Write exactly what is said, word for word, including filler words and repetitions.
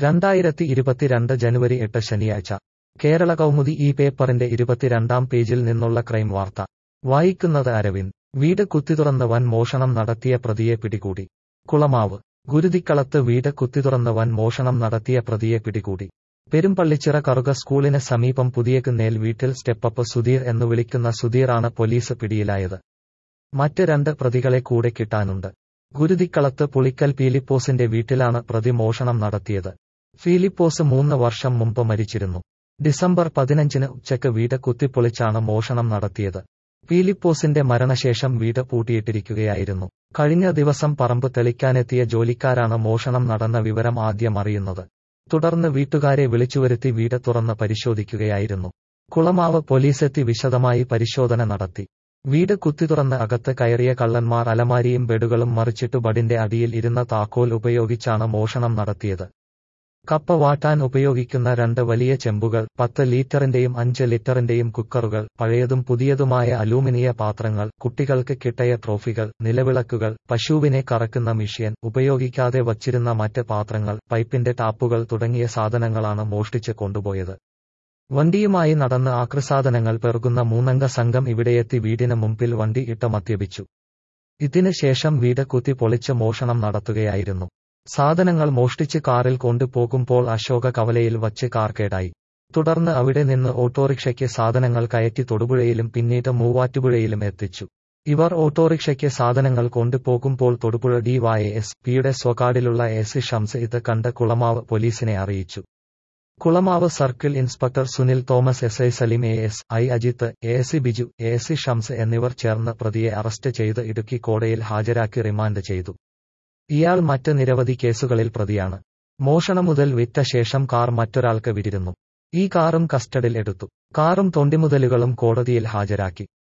രണ്ടായിരത്തി ഇരുപത്തിരണ്ട് ജനുവരി എട്ട് ശനിയാഴ്ച കേരള കൗമുദി ഈ പേപ്പറിന്റെ ഇരുപത്തിരണ്ടാം പേജിൽ നിന്നുള്ള ക്രൈം വാർത്ത വായിക്കുന്നത് അരവിന്ദ്. വീട് കുത്തിത്തുറന്ന് വൻ മോഷണം നടത്തിയ പ്രതിയെ പിടികൂടി. കുളമാവ് ഗുരുതിക്കളത്ത് വീട് കുത്തിത്തുറന്ന് വൻ മോഷണം നടത്തിയ പ്രതിയെ പിടികൂടി. പെരുമ്പള്ളിച്ചിറ കറുക സ്കൂളിന് സമീപം പുതിയകുന്നേൽ വീട്ടിൽ സ്റ്റെപ്പപ്പ് സുധീർ എന്നു വിളിക്കുന്ന സുധീറാണ് പോലീസ് പിടിയിലായത്. മറ്റ് രണ്ട് പ്രതികളെ കൂടെ കിട്ടാനുണ്ട്. ഗുരുതിക്കളത്ത് പുളിക്കൽ ഫിലിപ്പോസിന്റെ വീട്ടിലാണ് പ്രതി മോഷണം നടത്തിയത്. ഫിലിപ്പോസ് മൂന്ന് വർഷം മുമ്പ് മരിച്ചിരുന്നു. ഡിസംബർ പതിനഞ്ചിന് ഉച്ചയ്ക്ക് വീട് കുത്തിപ്പൊളിച്ചാണ് മോഷണം നടത്തിയത്. ഫിലിപ്പോസിന്റെ മരണശേഷം വീട് പൂട്ടിയിട്ടിരിക്കുകയായിരുന്നു. കഴിഞ്ഞ ദിവസം പറമ്പ് തെളിക്കാനെത്തിയ ജോലിക്കാരാണ് മോഷണം നടന്ന വിവരം ആദ്യം അറിയുന്നത്. തുടർന്ന് വീട്ടുകാരെ വിളിച്ചുവരുത്തി വീട് തുറന്ന് പരിശോധിക്കുകയായിരുന്നു. കുളമാവ് പോലീസെത്തി വിശദമായി പരിശോധന നടത്തി. വീട് കുത്തിത്തുറന്ന് അകത്ത് കയറിയ കള്ളന്മാർ അലമാരിയും ബെഡുകളും മറിച്ചിട്ടു ബഡിന്റെ അടിയിൽ ഇരുന്ന താക്കോൽ ഉപയോഗിച്ചാണ് മോഷണം നടത്തിയത്. കപ്പ വാട്ടാൻ ഉപയോഗിക്കുന്ന രണ്ട് വലിയ ചെമ്പുകൾ, പത്ത് ലീറ്ററിന്റെയും അഞ്ച് ലിറ്ററിന്റെയും കുക്കറുകൾ, പഴയതും പുതിയതുമായ അലൂമിനിയ പാത്രങ്ങൾ, കുട്ടികൾക്ക് കിട്ടിയ ട്രോഫികൾ, നിലവിളക്കുകൾ, പശുവിനെ കറക്കുന്ന മിഷ്യൻ, ഉപയോഗിക്കാതെ വച്ചിരുന്ന മറ്റ് പാത്രങ്ങൾ, പൈപ്പിന്റെ ടാപ്പുകൾ തുടങ്ങിയ സാധനങ്ങളാണ് മോഷ്ടിച്ച് കൊണ്ടുപോയത്. വണ്ടിയുമായി നടന്ന് ആക്രിസാധനങ്ങൾ പെറുകുന്ന മൂന്നംഗ സംഘം ഇവിടെയെത്തി വീടിന് മുമ്പിൽ വണ്ടി ഇട്ട് മദ്യപിച്ചു. ഇതിന് ശേഷം വീട് കുത്തി പൊളിച്ച് മോഷണം നടത്തുകയായിരുന്നു. സാധനങ്ങൾ മോഷ്ടിച്ച് കാറിൽ കൊണ്ടുപോകുമ്പോൾ അശോക കവലയിൽ വച്ച് കാർ കേടായി. തുടർന്ന് അവിടെ നിന്ന് ഓട്ടോറിക്ഷയ്ക്ക് സാധനങ്ങൾ കയറ്റി തൊടുപുഴയിലും പിന്നീട് മൂവാറ്റുപുഴയിലും എത്തിച്ചു. ഇവർ ഓട്ടോറിക്ഷയ്ക്ക് സാധനങ്ങൾ കൊണ്ടുപോകുമ്പോൾ തൊടുപുഴ ഡി വൈ എസ് പിയുടെ സ്വകാടിലുള്ള എസ് ഷംസ് ഇത് കണ്ട് കുളമാവ് പോലീസിനെ അറിയിച്ചു. Kulamavu circle inspector Sunil Thomas, S I Saleem, A S I Ajith, A S Biju, A S Shams എന്നിവർ ചേർന്ന് പ്രതിയെ അറസ്റ്റ് ചെയ്ത് ഇടുക്കി കോടതിയിൽ ഹാജരാക്കി റിമാൻഡ് ചെയ്തു. ഇയാൾ മറ്റ് നിരവധി കേസുകളിൽ പ്രതിയാണ്. മോഷണം മുതൽ വിറ്റ ശേഷം കാർ മറ്റൊരാൾക്ക് വിറ്റിരുന്നു. ഈ കാറും കസ്റ്റഡിയിൽ എടുത്തു. കാറും തൊണ്ടിമുതലുകളും കോടതിയിൽ ഹാജരാക്കി.